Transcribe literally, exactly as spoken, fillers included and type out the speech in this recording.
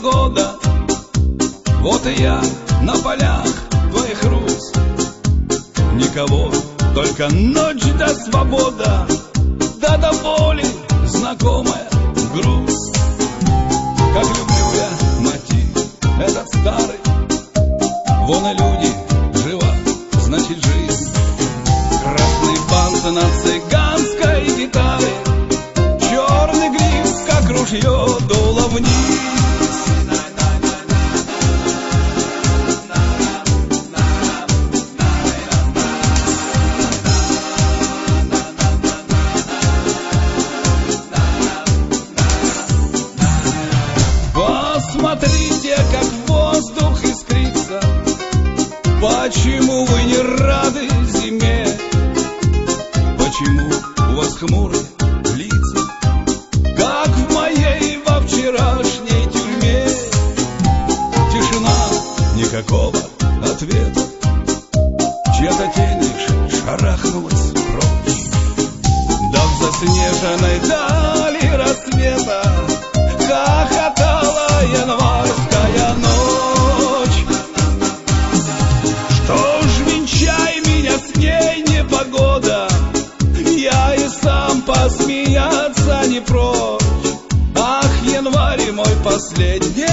погода. Вот и я на полях твоих роз. Никого, только ночь да свобода, да до боли знакомая грусть. Как люблю я мотив этот старый. Вон и люди, жива, значит жизнь. Красный бант на цыганской гитаре, черный гриф, как ружье, дуло вниз. Посмотрите, как воздух искрится. Почему вы не рады зиме? Почему у вас хмурые лица, как в моей во вчерашней тюрьме? Тишина, никакого ответа. Чья-то тень лишь шарахнулась прочь. Да в заснеженной дали рассвета хохотала январская ночь. Что ж, венчай меня с ней, непогода, я и сам посмеяться не прочь. Ах, январь мой последний